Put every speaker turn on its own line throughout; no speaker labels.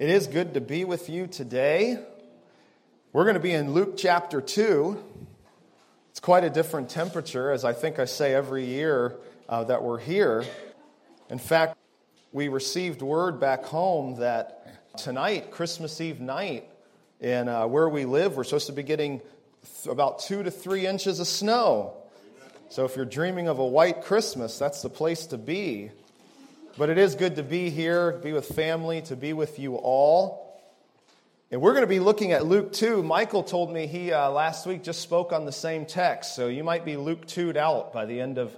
It is good to be with you today. We're going to be in Luke chapter 2. It's quite a different temperature, as I think I say every year that we're here. In fact, we received word back home that tonight, Christmas Eve night, in where we live, we're supposed to be getting about 2 to 3 inches of snow. So if you're dreaming of a white Christmas, that's the place to be. But it is good to be here, be with family, to be with you all. And we're going to be looking at Luke 2. Michael told me he last week just spoke on the same text, so you might be Luke 2'd out by the end of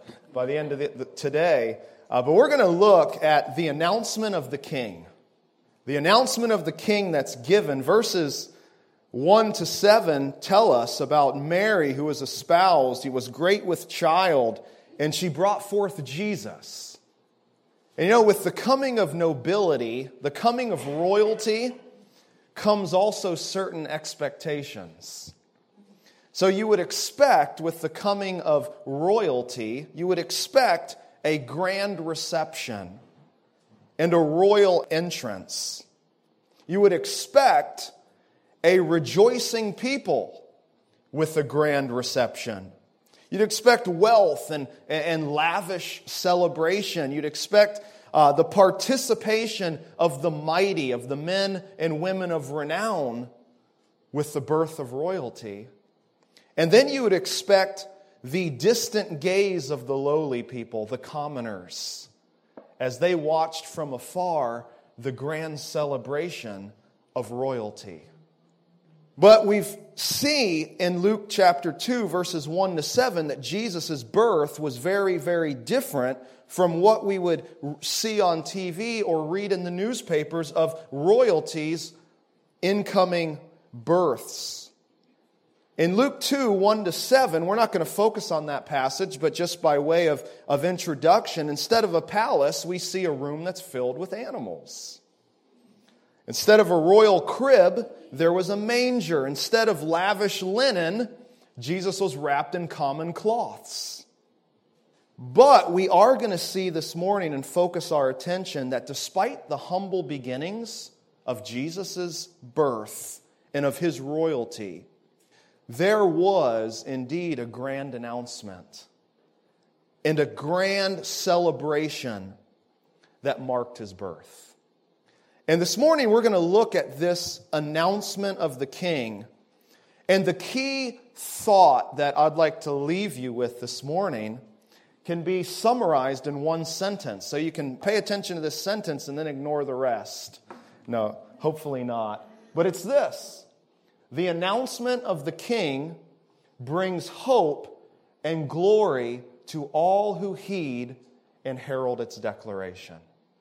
today. But we're going to look at the announcement of the King. The announcement of the King that's given. Verses 1 to 7 tell us about Mary, who was espoused. He was great with child, and she brought forth Jesus. And you know, with the coming of nobility, the coming of royalty, comes also certain expectations. So you would expect, with the coming of royalty, you would expect a grand reception and a royal entrance. You would expect a rejoicing people with a grand reception. You'd expect wealth and lavish celebration. You'd expect the participation of the mighty, of the men and women of renown with the birth of royalty. And then you would expect the distant gaze of the lowly people, the commoners, as they watched from afar the grand celebration of royalty. But we see in Luke chapter 2, verses 1 to 7, that Jesus' birth was very, very different from what we would see on TV or read in the newspapers of royalties' incoming births. In Luke 2, 1 to 7, we're not going to focus on that passage, but just by way of introduction, instead of a palace, we see a room that's filled with animals. Instead of a royal crib, there was a manger. Instead of lavish linen, Jesus was wrapped in common cloths. But we are going to see this morning and focus our attention that despite the humble beginnings of Jesus' birth and of His royalty, there was indeed a grand announcement and a grand celebration that marked His birth. And this morning we're going to look at this announcement of the King. And the key thought that I'd like to leave you with this morning can be summarized in one sentence. So you can pay attention to this sentence and then ignore the rest. No, hopefully not. But it's this: the announcement of the King brings hope and glory to all who heed and herald its declaration.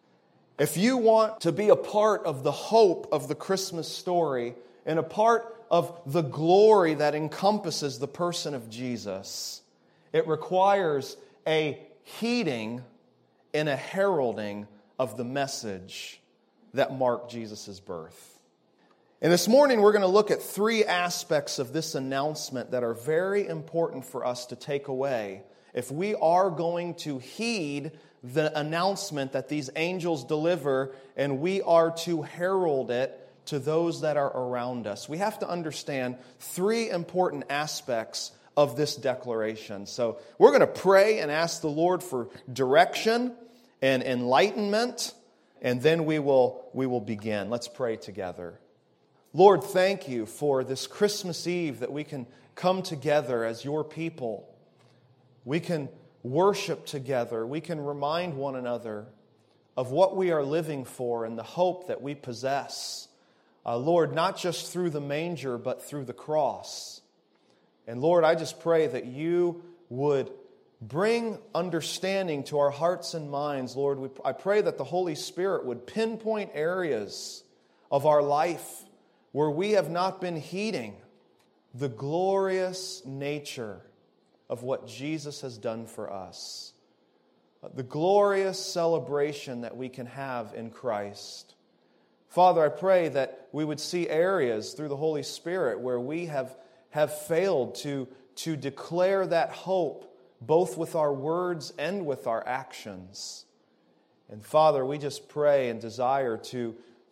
If you want to be a part of the hope of the Christmas story and a part of the glory that encompasses the person of Jesus, it requires a heeding and a heralding of the message that marked Jesus' birth. And this morning we're going to look at 3 aspects of this announcement that are very important for us to take away if we are going to heed the announcement that these angels deliver, and we are to herald it to those that are around us. We have to understand 3 important aspects of this declaration. So we're going to pray and ask the Lord for direction and enlightenment, and then we will begin. Let's pray together. Lord, thank you for this Christmas Eve that we can come together as your people. We can worship together. We can remind one another of what we are living for and the hope that we possess. Lord, not just through the manger, but through the cross. And Lord, I just pray that you would bring understanding to our hearts and minds. Lord, I pray that the Holy Spirit would pinpoint areas of our life where we have not been heeding the glorious nature of what Jesus has done for us. The glorious celebration that we can have in Christ. Father, I pray that we would see areas through the Holy Spirit where we have failed to declare that hope, both with our words and with our actions. And Father, we just pray and desire to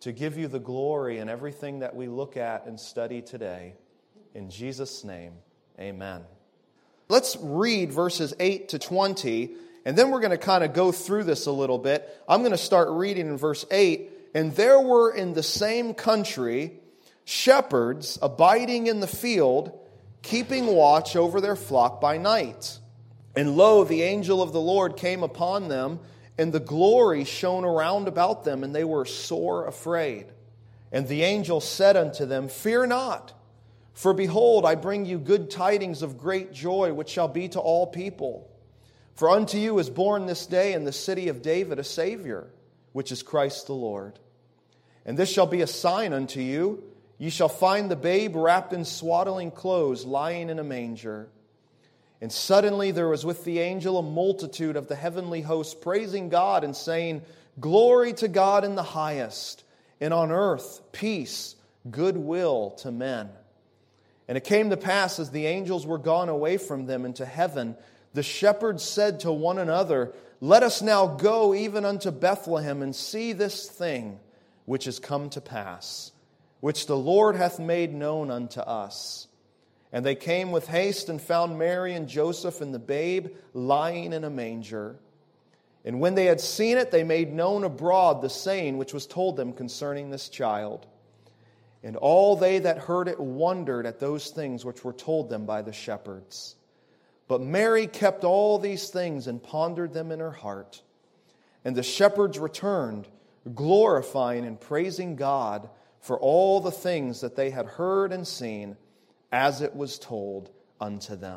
to give you the glory in everything that we look at and study today. In Jesus' name, amen. Let's read verses 8 to 20, and then we're going to kind of go through this a little bit. I'm going to start reading in verse 8. And there were in the same country shepherds abiding in the field, keeping watch over their flock by night. And lo, the angel of the Lord came upon them, and the glory shone around about them, and they were sore afraid. And the angel said unto them, Fear not, for behold, I bring you good tidings of great joy, which shall be to all people. For unto you is born this day in the city of David a Savior, which is Christ the Lord. And this shall be a sign unto you. Ye shall find the babe wrapped in swaddling clothes, lying in a manger. And suddenly there was with the angel a multitude of the heavenly host, praising God and saying, Glory to God in the highest, and on earth peace, goodwill to men. And it came to pass, as the angels were gone away from them into heaven, the shepherds said to one another, Let us now go even unto Bethlehem, and see this thing which is come to pass, which the Lord hath made known unto us. And they came with haste and found Mary and Joseph and the babe lying in a manger. And when they had seen it, they made known abroad the saying which was told them concerning this child. And all they that heard it wondered at those things which were told them by the shepherds. But Mary kept all these things and pondered them in her heart. And the shepherds returned, glorifying and praising God for all the things that they had heard and seen, as it was told unto them.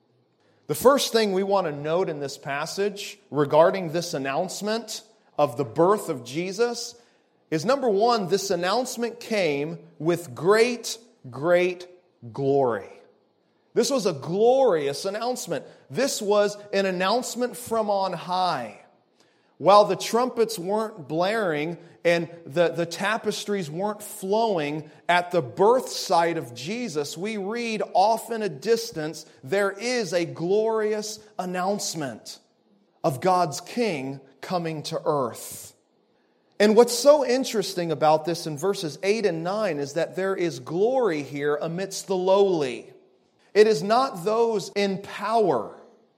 The first thing we want to note in this passage regarding this announcement of the birth of Jesus is, number one, this announcement came with great, great glory. This was a glorious announcement. This was an announcement from on high. While the trumpets weren't blaring and the tapestries weren't flowing at the birth site of Jesus, we read off in a distance, there is a glorious announcement of God's King coming to earth. And what's so interesting about this in verses 8 and 9 is that there is glory here amidst the lowly. It is not those in power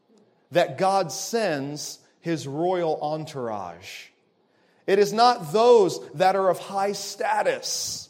that God sends His royal entourage. It is not those that are of high status.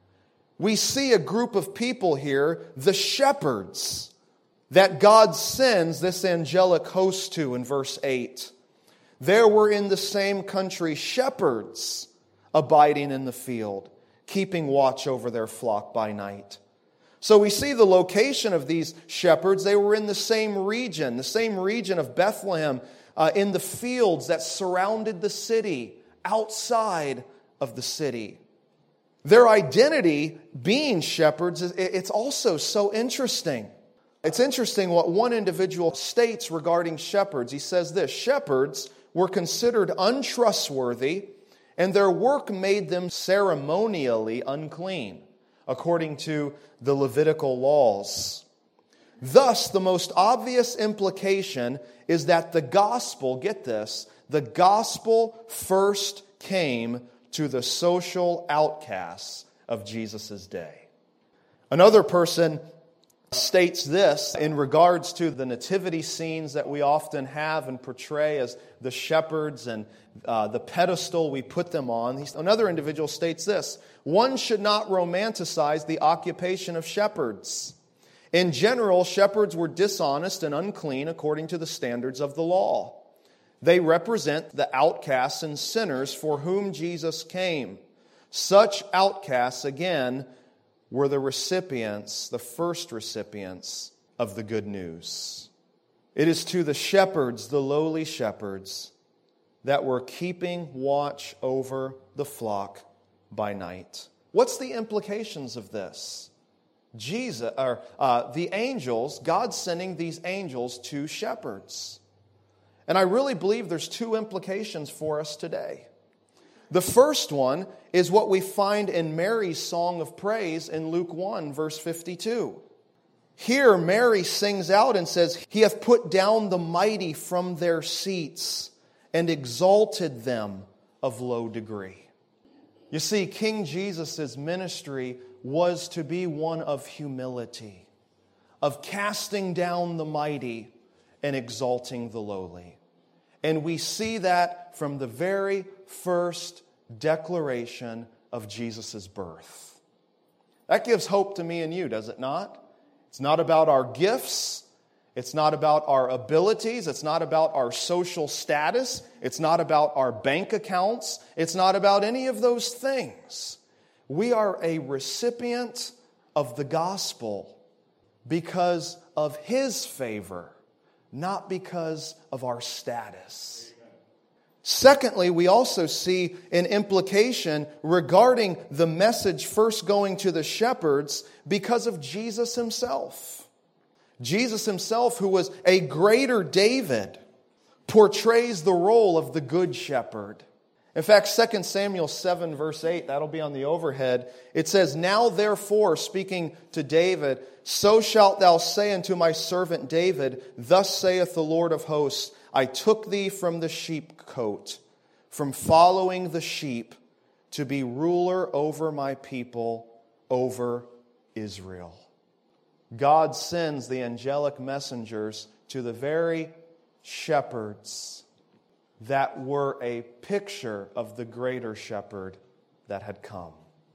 We see a group of people here, the shepherds, that God sends this angelic host to in verse 8. There were in the same country shepherds abiding in the field, keeping watch over their flock by night. So we see the location of these shepherds. They were in the same region of Bethlehem, in the fields that surrounded the city, outside of the city. Their identity, being shepherds, it's also so interesting. It's interesting what one individual states regarding shepherds. He says this: shepherds were considered untrustworthy, and their work made them ceremonially unclean, according to the Levitical laws. Thus, the most obvious implication is that the gospel, get this, the gospel first came to the social outcasts of Jesus' day. Another person states this in regards to the nativity scenes that we often have and portray as the shepherds and the pedestal we put them on. Another individual states this: one should not romanticize the occupation of shepherds. In general, shepherds were dishonest and unclean according to the standards of the law. They represent the outcasts and sinners for whom Jesus came. Such outcasts, again, were the recipients, the first recipients of the good news. It is to the shepherds, the lowly shepherds, that were keeping watch over the flock by night. What's the implications of this? The angels, God sending these angels to shepherds. And I really believe there's two implications for us today. The first one is what we find in Mary's song of praise in Luke 1, verse 52. Here Mary sings out and says, He hath put down the mighty from their seats and exalted them of low degree. You see, King Jesus' ministry was to be one of humility, of casting down the mighty and exalting the lowly. And we see that from the very first declaration of Jesus' birth. That gives hope to me and you, does it not? It's not about our gifts. It's not about our abilities. It's not about our social status. It's not about our bank accounts. It's not about any of those things. We are a recipient of the gospel because of His favor, not because of our status. Secondly, we also see an implication regarding the message first going to the shepherds because of Jesus Himself. Jesus Himself, who was a greater David, portrays the role of the good shepherd. In fact, 2 Samuel 7 verse 8, that'll be on the overhead. It says, "Now therefore," speaking to David, "so shalt thou say unto my servant David, Thus saith the Lord of hosts, I took thee from the sheepcote, from following the sheep, to be ruler over my people, over Israel." God sends the angelic messengers to the very shepherds that were a picture of the greater shepherd that had come.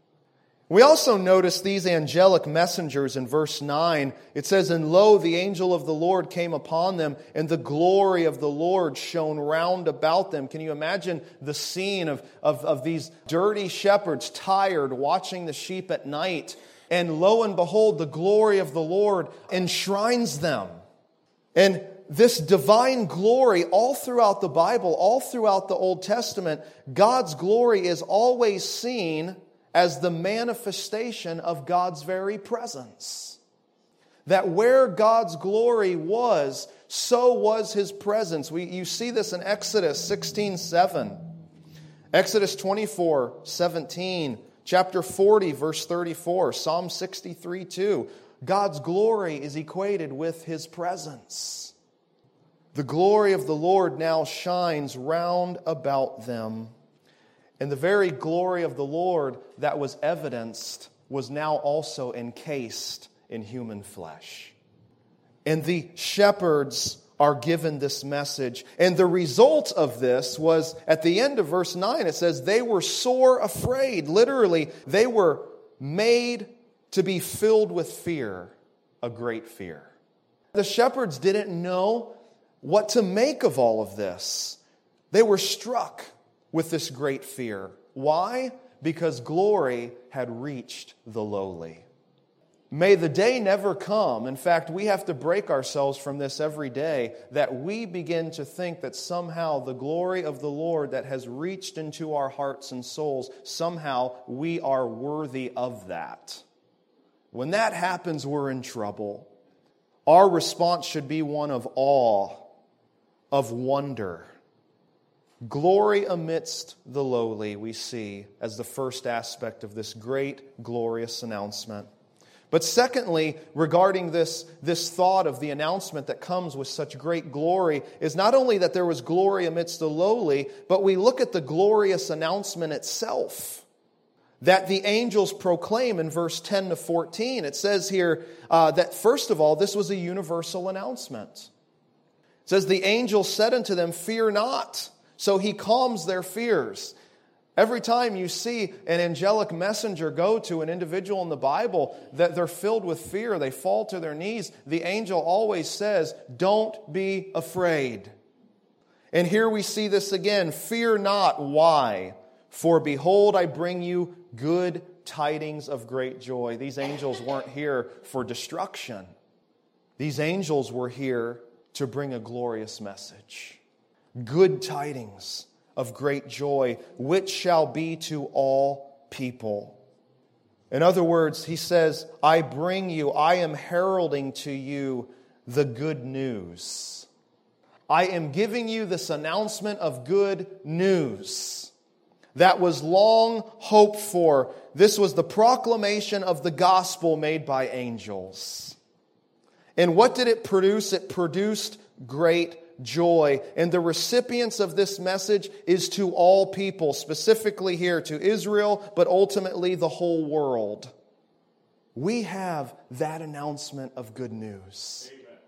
We also notice these angelic messengers in verse 9. It says, "And lo, the angel of the Lord came upon them, and the glory of the Lord shone round about them." Can you imagine the scene of these dirty shepherds, tired, watching the sheep at night? And lo and behold, the glory of the Lord enshrines them. And this divine glory, all throughout the Bible, all throughout the Old Testament, God's glory is always seen as the manifestation of God's very presence. That where God's glory was, so was His presence. You see this in Exodus 16:7, Exodus 24:17, chapter 40, verse 34, Psalm 63:2. God's glory is equated with His presence. The glory of the Lord now shines round about them. And the very glory of the Lord that was evidenced was now also encased in human flesh. And the shepherds are given this message. And the result of this was, at the end of verse 9, it says, they were sore afraid. Literally, they were made to be filled with fear, a great fear. The shepherds didn't know what to make of all of this. They were struck with this great fear. Why? Because glory had reached the lowly. May the day never come. In fact, we have to break ourselves from this every day, that we begin to think that somehow the glory of the Lord that has reached into our hearts and souls, somehow we are worthy of that. When that happens, we're in trouble. Our response should be one of awe, of wonder. Glory amidst the lowly, we see as the first aspect of this great, glorious announcement. But secondly, regarding this thought of the announcement that comes with such great glory, is not only that there was glory amidst the lowly, but we look at the glorious announcement itself that the angels proclaim in verse 10 to 14. It says here that first of all, this was a universal announcement. It says, "The angel said unto them, Fear not." So He calms their fears. Every time you see an angelic messenger go to an individual in the Bible that they're filled with fear, they fall to their knees, the angel always says, "Don't be afraid." And here we see this again. Fear not. Why? "For behold, I bring you good tidings of great joy." These angels weren't here for destruction. These angels were here to bring a glorious message. Good tidings of great joy, which shall be to all people. In other words, He says, I am heralding to you the good news. I am giving you this announcement of good news that was long hoped for. This was the proclamation of the gospel made by angels. And what did it produce? It produced great joy. And the recipients of this message is to all people, specifically here to Israel, but ultimately the whole world. We have that announcement of good news.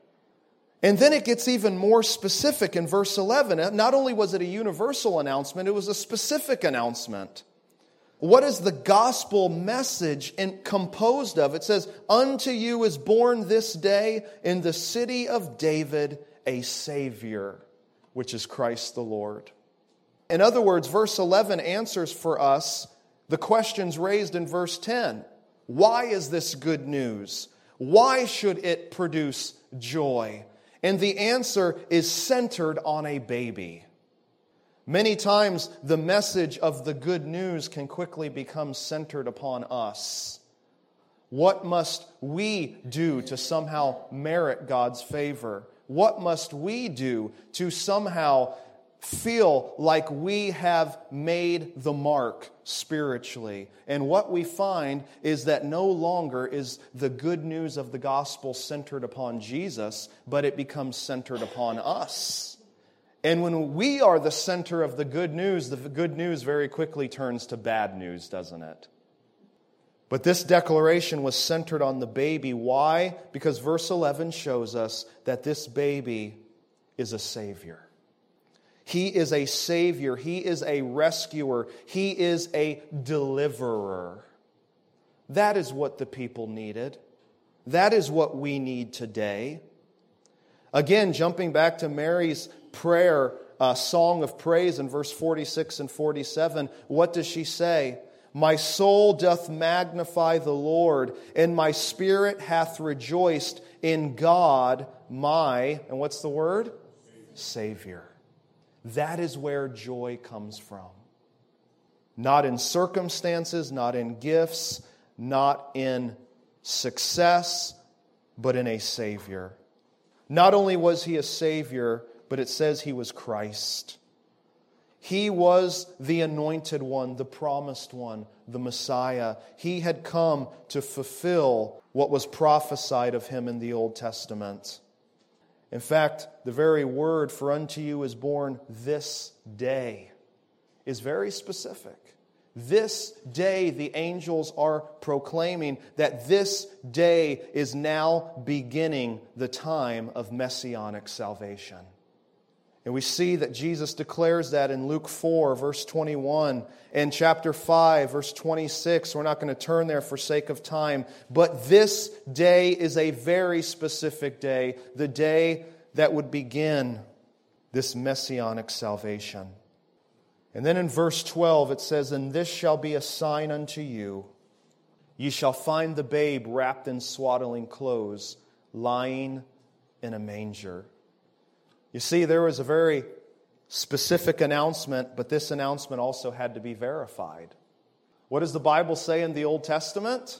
And then it gets even more specific in verse 11. Not only was it a universal announcement, it was a specific announcement. What is the gospel message composed of? It says, "Unto you is born this day in the city of David a Savior, which is Christ the Lord." In other words, verse 11 answers for us the questions raised in verse 10. Why is this good news? Why should it produce joy? And the answer is centered on a baby. Many times the message of the good news can quickly become centered upon us. What must we do to somehow merit God's favor? What must we do to somehow feel like we have made the mark spiritually? And what we find is that no longer is the good news of the gospel centered upon Jesus, but it becomes centered upon us. And when we are the center of the good news very quickly turns to bad news, doesn't it? But this declaration was centered on the baby. Why? Because verse 11 shows us that this baby is a Savior. He is a Savior. He is a rescuer. He is a deliverer. That is what the people needed. That is what we need today. Again, jumping back to Mary's prayer, song of praise in verse 46 and 47, what does she say? "My soul doth magnify the Lord, and my spirit hath rejoiced in God, my," and what's the word? Savior. That is where joy comes from. Not in circumstances, not in gifts, not in success, but in a Savior. Not only was He a Savior, but it says He was Christ. He was the anointed one, the promised one, the Messiah. He had come to fulfill what was prophesied of Him in the Old Testament. In fact, the very word for "unto you is born this day" is very specific. This day, the angels are proclaiming that this day is now beginning the time of messianic salvation. And we see that Jesus declares that in Luke 4, verse 21, and chapter 5, verse 26. We're not going to turn there for sake of time. But this day is a very specific day, the day that would begin this messianic salvation. And then in verse 12 it says, "And this shall be a sign unto you. Ye shall find the babe wrapped in swaddling clothes, lying in a manger." You see, there was a very specific announcement, but this announcement also had to be verified. What does the Bible say in the Old Testament?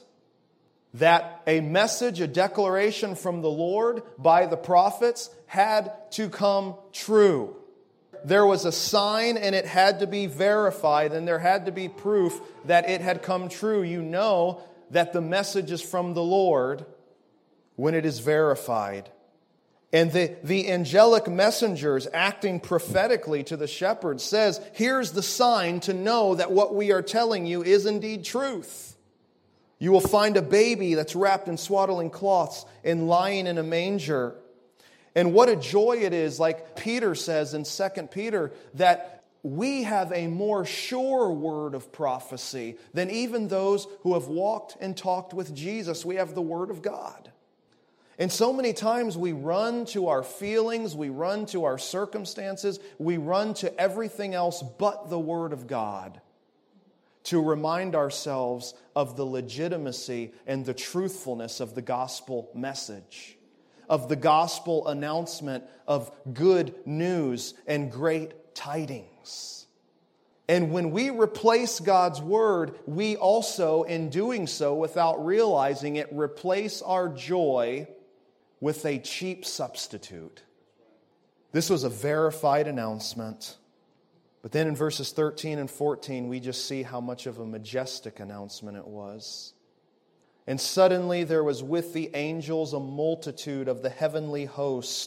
That a message, a declaration from the Lord by the prophets had to come true. There was a sign and it had to be verified, and there had to be proof that it had come true. You know that the message is from the Lord when it is verified. And the angelic messengers acting prophetically to the shepherds says, here's the sign to know that what we are telling you is indeed truth. You will find a baby that's wrapped in swaddling cloths and lying in a manger. And what a joy it is, like Peter says in 2 Peter, that we have a more sure word of prophecy than even those who have walked and talked with Jesus. We have the Word of God. And so many times we run to our feelings, we run to our circumstances, we run to everything else but the Word of God to remind ourselves of the legitimacy and the truthfulness of the gospel message, of the gospel announcement of good news and great tidings. And when we replace God's Word, we also, in doing so, without realizing it, replace our joy with a cheap substitute. This was a verified announcement. But then in verses 13 and 14, we just see how much of a majestic announcement it was. "And suddenly there was with the angels a multitude of the heavenly host,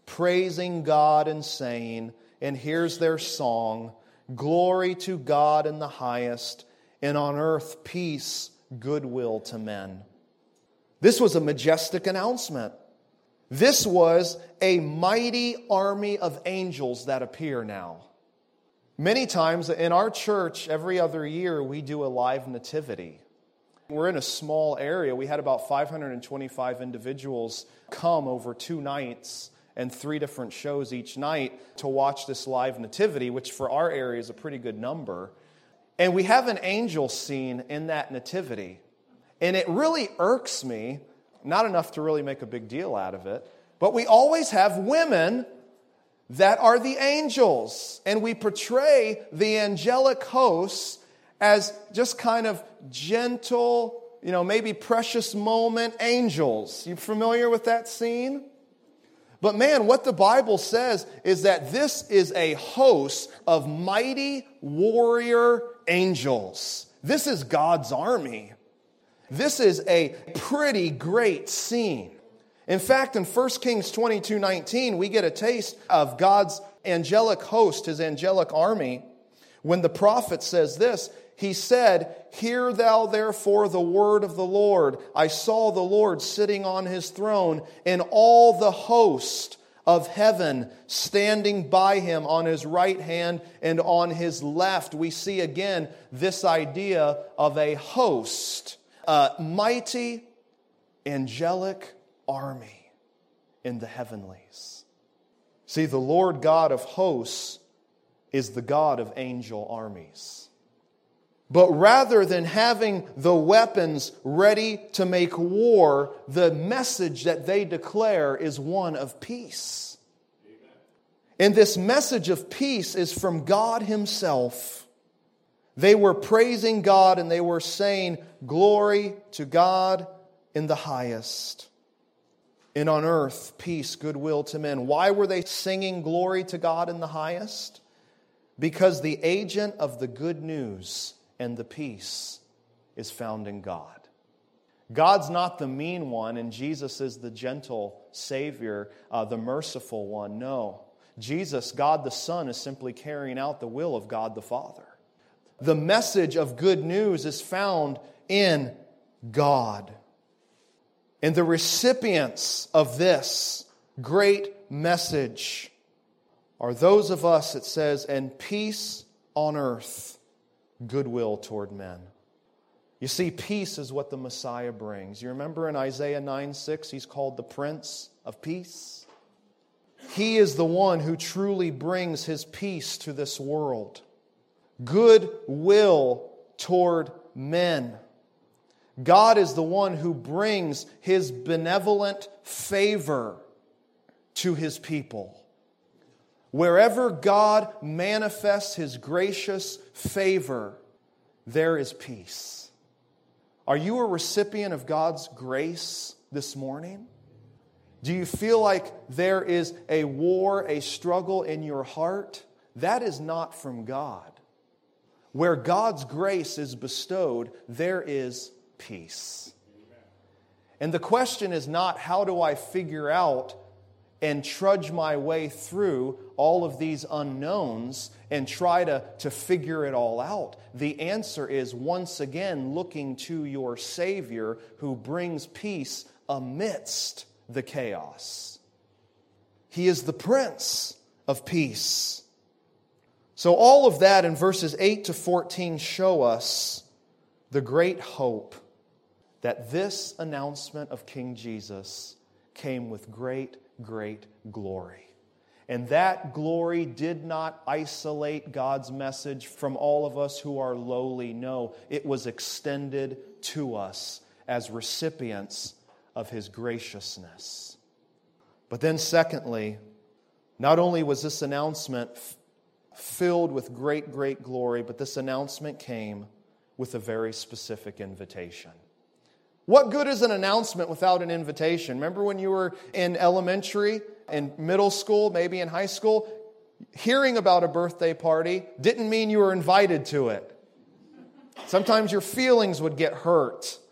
praising God and saying, and here's their song, "Glory to God in the highest, and on earth peace, goodwill to men." This was a majestic announcement. This was a mighty army of angels that appear now. Many times in our church, every other year, we do a live nativity. We're in a small area. We had about 525 individuals come over 2 nights and 3 different shows each night to watch this live nativity, which for our area is a pretty good number. And we have an angel scene in that nativity. And it really irks me, not enough to really make a big deal out of it, but we always have women that are the angels. And we portray the angelic hosts as just kind of gentle, maybe precious moment angels. You familiar with that scene? But man, what the Bible says is that this is a host of mighty warrior angels. This is God's army. This is a pretty great scene. In fact, in 1 Kings 22:19, we get a taste of God's angelic host, His angelic army, when the prophet says this. He said, "Hear thou therefore the word of the Lord. I saw the Lord sitting on His throne, and all the host of heaven standing by Him on His right hand and on His left." We see again this idea of a host, a mighty angelic army in the heavenlies. See, the Lord God of hosts is the God of angel armies. But rather than having the weapons ready to make war, the message that they declare is one of peace. Amen. And this message of peace is from God Himself. They were praising God and they were saying, "Glory to God in the highest, and on earth peace, goodwill to men." Why were they singing glory to God in the highest? Because the agent of the good news and the peace is found in God. God's not the mean one, and Jesus is the gentle Savior, the merciful one. No. Jesus, God the Son, is simply carrying out the will of God the Father. The message of good news is found in God. And the recipients of this great message are those of us, it says, "and peace on earth, goodwill toward men." You see, peace is what the Messiah brings. You remember in Isaiah 9:6, He's called the Prince of Peace. He is the one who truly brings His peace to this world. Goodwill toward men. God is the one who brings His benevolent favor to His people. Wherever God manifests His gracious favor, there is peace. Are you a recipient of God's grace this morning? Do you feel like there is a war, a struggle in your heart? That is not from God. Where God's grace is bestowed, there is peace. And the question is not, how do I figure out and trudge my way through all of these unknowns and try to figure it all out? The answer is, once again, looking to your Savior who brings peace amidst the chaos. He is the Prince of Peace. So all of that in verses 8 to 14 show us the great hope that this announcement of King Jesus came with great glory. And that glory did not isolate God's message from all of us who are lowly. No, it was extended to us as recipients of His graciousness. But then secondly, not only was this announcement filled with great glory, but this announcement came with a very specific invitation. What good is an announcement without an invitation? Remember when you were in elementary, in middle school, maybe in high school? Hearing about a birthday party didn't mean you were invited to it. Sometimes your feelings would get hurt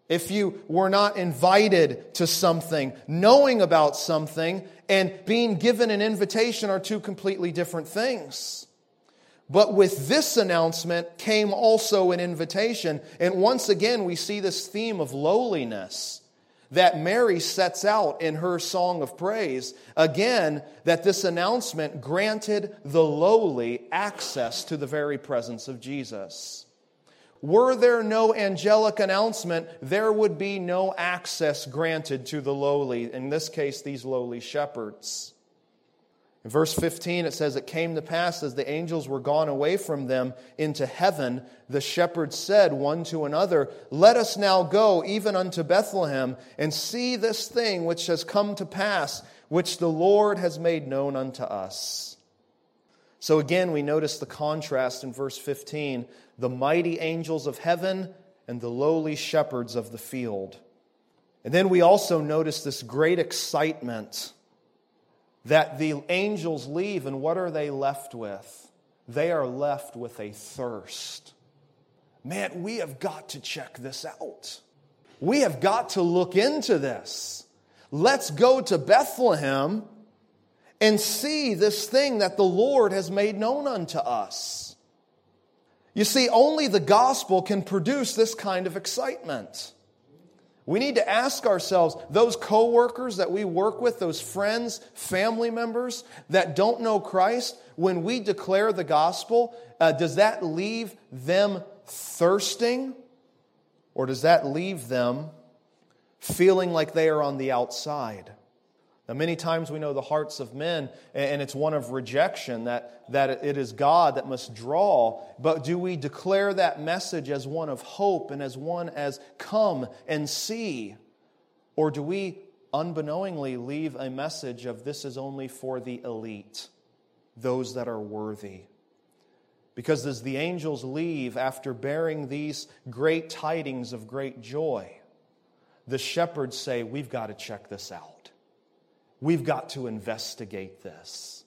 if you were not invited to something, knowing about something, and being given an invitation are two completely different things. But with this announcement came also an invitation. And once again, we see this theme of lowliness that Mary sets out in her song of praise. Again, that this announcement granted the lowly access to the very presence of Jesus. Were there no angelic announcement, there would be no access granted to the lowly, in this case, these lowly shepherds. In verse 15, it says, "It came to pass as the angels were gone away from them into heaven, the shepherds said one to another, 'Let us now go even unto Bethlehem, and see this thing which has come to pass, which the Lord has made known unto us.'" So again, we notice the contrast in verse 15, the mighty angels of heaven and the lowly shepherds of the field. And then we also notice this great excitement that the angels leave, and what are they left with? They are left with a thirst. Man, we have got to check this out. We have got to look into this. Let's go to Bethlehem and see this thing that the Lord has made known unto us. You see, only the gospel can produce this kind of excitement. We need to ask ourselves, those co-workers that we work with, those friends, family members that don't know Christ, when we declare the gospel, does that leave them thirsting? Or does that leave them feeling like they are on the outside? Now, many times we know the hearts of men, and it's one of rejection, that it is God that must draw. But do we declare that message as one of hope and as one as come and see? Or do we unbeknowingly leave a message of this is only for the elite, those that are worthy? Because as the angels leave after bearing these great tidings of great joy, the shepherds say, we've got to check this out. We've got to investigate this.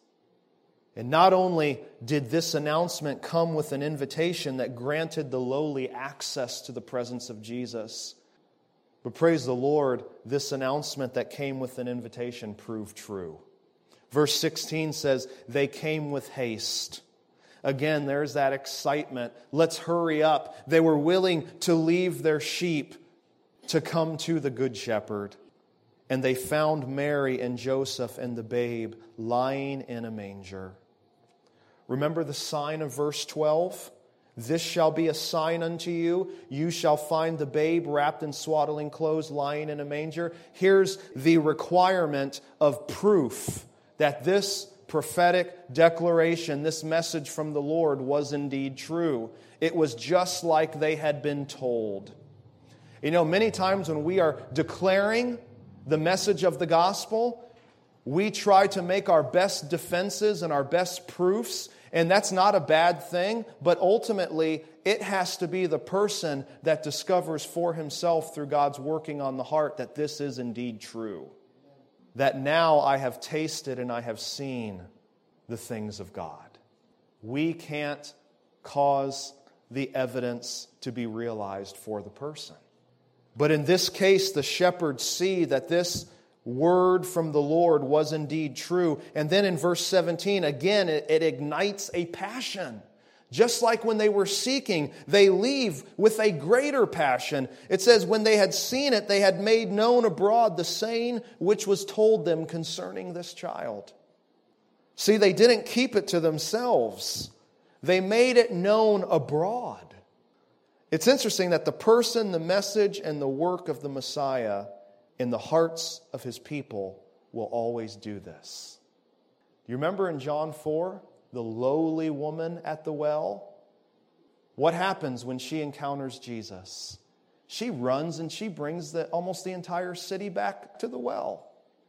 And not only did this announcement come with an invitation that granted the lowly access to the presence of Jesus, but praise the Lord, this announcement that came with an invitation proved true. Verse 16 says, they came with haste. Again, there's that excitement. Let's hurry up. They were willing to leave their sheep to come to the Good Shepherd. And they found Mary and Joseph and the babe lying in a manger. Remember the sign of verse 12? This shall be a sign unto you. You shall find the babe wrapped in swaddling clothes lying in a manger. Here's the requirement of proof that this prophetic declaration, this message from the Lord was indeed true. It was just like they had been told. You know, many times when we are declaring the message of the gospel, we try to make our best defenses and our best proofs, and that's not a bad thing, but ultimately it has to be the person that discovers for himself through God's working on the heart that this is indeed true. That now I have tasted and I have seen the things of God. We can't cause the evidence to be realized for the person. But in this case, the shepherds see that this word from the Lord was indeed true. And then in verse 17, again, it ignites a passion. Just like when they were seeking, they leave with a greater passion. It says, when they had seen it, they had made known abroad the saying which was told them concerning this child. See, they didn't keep it to themselves. They made it known abroad. It's interesting that the person, the message, and the work of the Messiah in the hearts of His people will always do this. You remember in John 4, the lowly woman at the well? What happens when she encounters Jesus? She runs and she brings almost the entire city back to the well.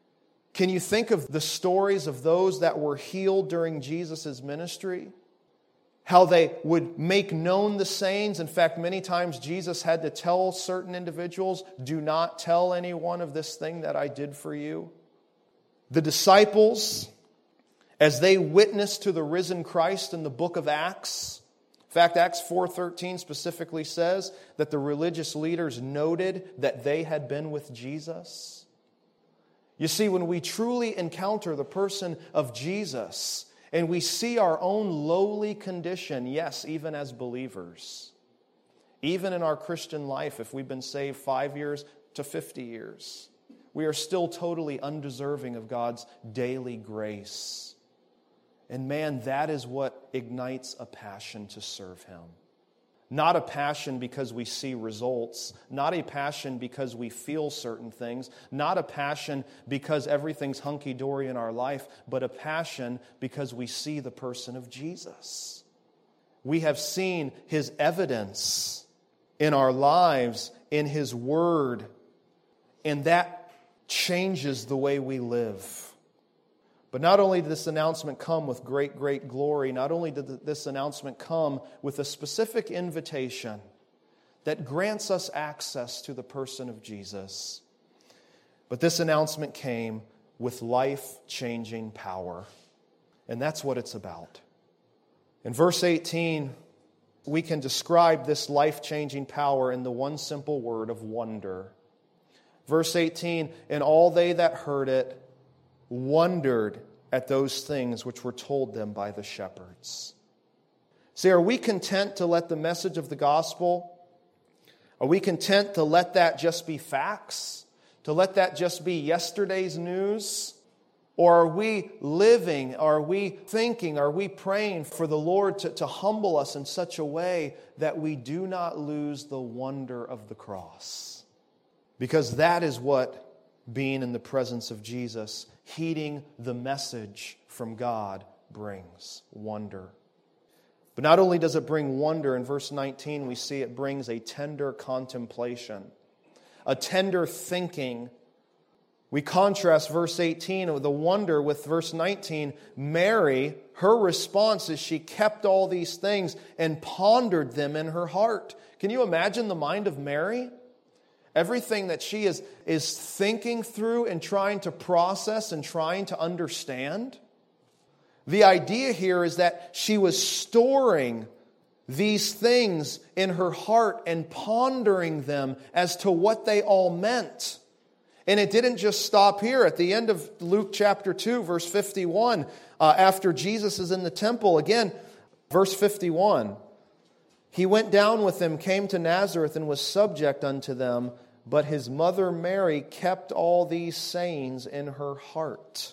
Can you think of the stories of those that were healed during Jesus' ministry? How they would make known the sayings. In fact, many times Jesus had to tell certain individuals, do not tell anyone of this thing that I did for you. The disciples, as they witnessed to the risen Christ in the book of Acts, fact, Acts 4:13 specifically says that the religious leaders noted that they had been with Jesus. You see, when we truly encounter the person of Jesus and we see our own lowly condition, yes, even as believers, even in our Christian life, if we've been saved 5 years to 50 years, we are still totally undeserving of God's daily grace. And man, that is what ignites a passion to serve Him. Not a passion because we see results, not a passion because we feel certain things, not a passion because everything's hunky-dory in our life, but a passion because we see the person of Jesus. We have seen His evidence in our lives, in His Word, and that changes the way we live. But not only did this announcement come with great, great glory, not only did this announcement come with a specific invitation that grants us access to the person of Jesus, but this announcement came with life-changing power. And that's what it's about. In verse 18, we can describe this life-changing power in the one simple word of wonder. Verse 18, and all they that heard it wondered at those things which were told them by the shepherds. See, are we content to let the message of the gospel, are we content to let that just be facts? To let that just be yesterday's news? Or are we living, are we thinking, are we praying for the Lord to humble us in such a way that we do not lose the wonder of the cross? Because that is what being in the presence of Jesus, heeding the message from God, brings wonder. But not only does it bring wonder, in verse 19 we see it brings a tender contemplation, a tender thinking. We contrast verse 18 with the wonder with verse 19. Mary, her response is she kept all these things and pondered them in her heart. Can you imagine the mind of Mary? Everything that she is thinking through and trying to process and trying to understand. The idea here is that she was storing these things in her heart and pondering them as to what they all meant. And it didn't just stop here. At the end of Luke chapter 2, verse 51, after Jesus is in the temple, again, verse 51, He went down with them, came to Nazareth, and was subject unto them. But His mother Mary kept all these sayings in her heart.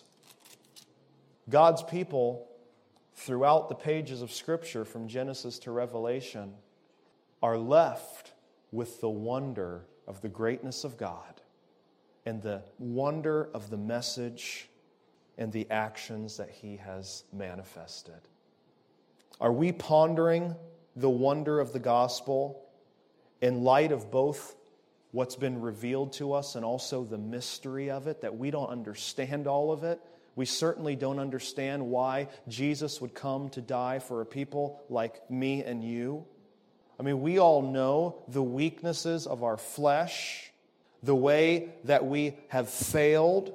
God's people, throughout the pages of Scripture, from Genesis to Revelation, are left with the wonder of the greatness of God and the wonder of the message and the actions that He has manifested. Are we pondering the wonder of the gospel in light of both what's been revealed to us and also the mystery of it, that we don't understand all of it? We certainly don't understand why Jesus would come to die for a people like me and you. I mean, we all know the weaknesses of our flesh, the way that we have failed,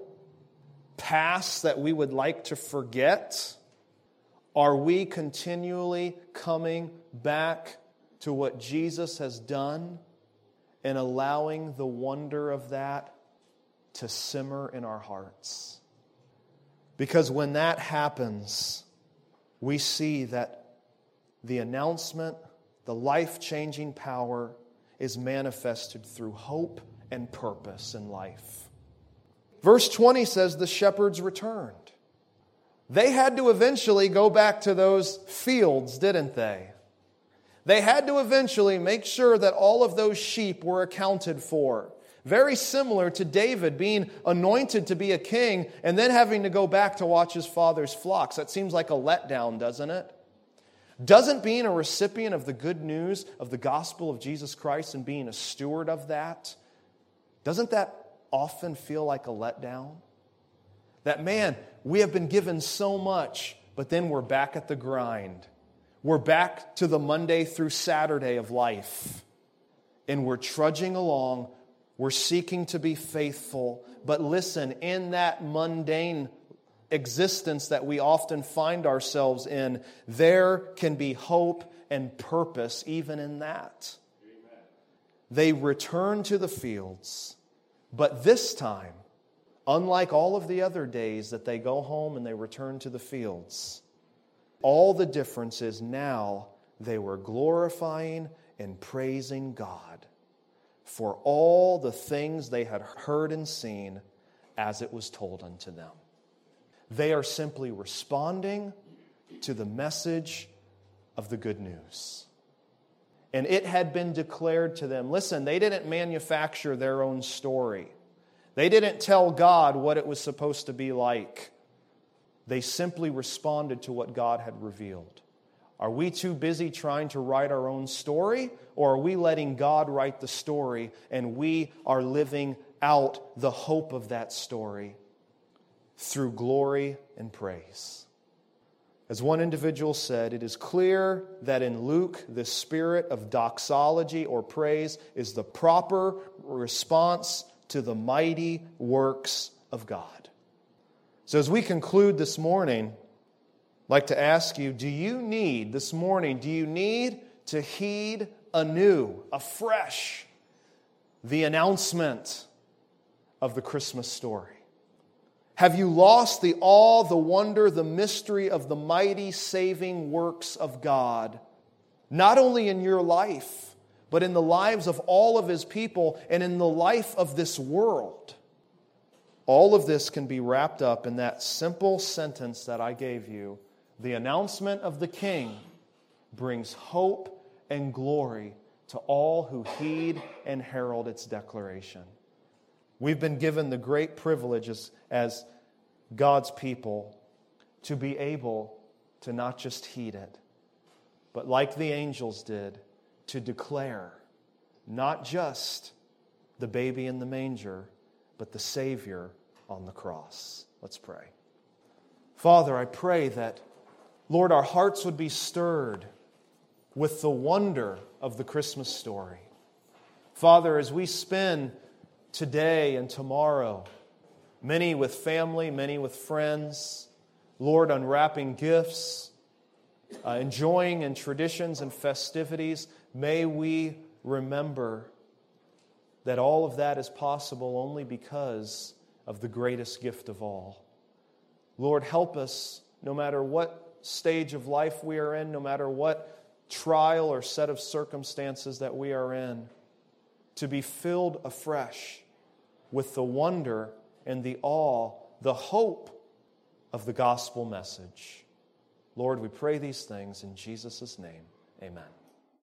pasts that we would like to forget. Are we continually coming back to what Jesus has done and allowing the wonder of that to simmer in our hearts? Because when that happens, we see that the announcement, the life-changing power is manifested through hope and purpose in life. Verse 20 says the shepherds returned. They had to eventually go back to those fields, didn't they? They had to eventually make sure that all of those sheep were accounted for. Very similar to David being anointed to be a king and then having to go back to watch his father's flocks. That seems like a letdown, doesn't it? Doesn't being a recipient of the good news of the gospel of Jesus Christ and being a steward of that, doesn't that often feel like a letdown? That, man, we have been given so much, but then we're back at the grind. We're back to the Monday through Saturday of life. And we're trudging along. We're seeking to be faithful. But listen, in that mundane existence that we often find ourselves in, there can be hope and purpose even in that. Amen. They return to the fields, but this time, unlike all of the other days that they go home and they return to the fields, all the difference is now they were glorifying and praising God for all the things they had heard and seen as it was told unto them. They are simply responding to the message of the good news. And it had been declared to them. Listen, they didn't manufacture their own story. They didn't tell God what it was supposed to be like. They simply responded to what God had revealed. Are we too busy trying to write our own story, or are we letting God write the story and we are living out the hope of that story through glory and praise? As one individual said, it is clear that in Luke, the spirit of doxology or praise is the proper response to the mighty works of God. So as we conclude this morning, I'd like to ask you, do you need to heed anew, afresh, the announcement of the Christmas story? Have you lost the awe, the wonder, the mystery of the mighty saving works of God, not only in your life, but in the lives of all of His people and in the life of this world? All of this can be wrapped up in that simple sentence that I gave you. The announcement of the King brings hope and glory to all who heed and herald its declaration. We've been given the great privilege as God's people to be able to not just heed it, but like the angels did, to declare not just the baby in the manger, but the Savior on the cross. Let's pray. Father, I pray that, Lord, our hearts would be stirred with the wonder of the Christmas story. Father, as we spend today and tomorrow, many with family, many with friends, Lord, unwrapping gifts, enjoying in traditions and festivities, may we remember that all of that is possible only because of the greatest gift of all. Lord, help us, no matter what stage of life we are in, no matter what trial or set of circumstances that we are in, to be filled afresh with the wonder and the awe, the hope of the gospel message. Lord, we pray these things in Jesus' name. Amen.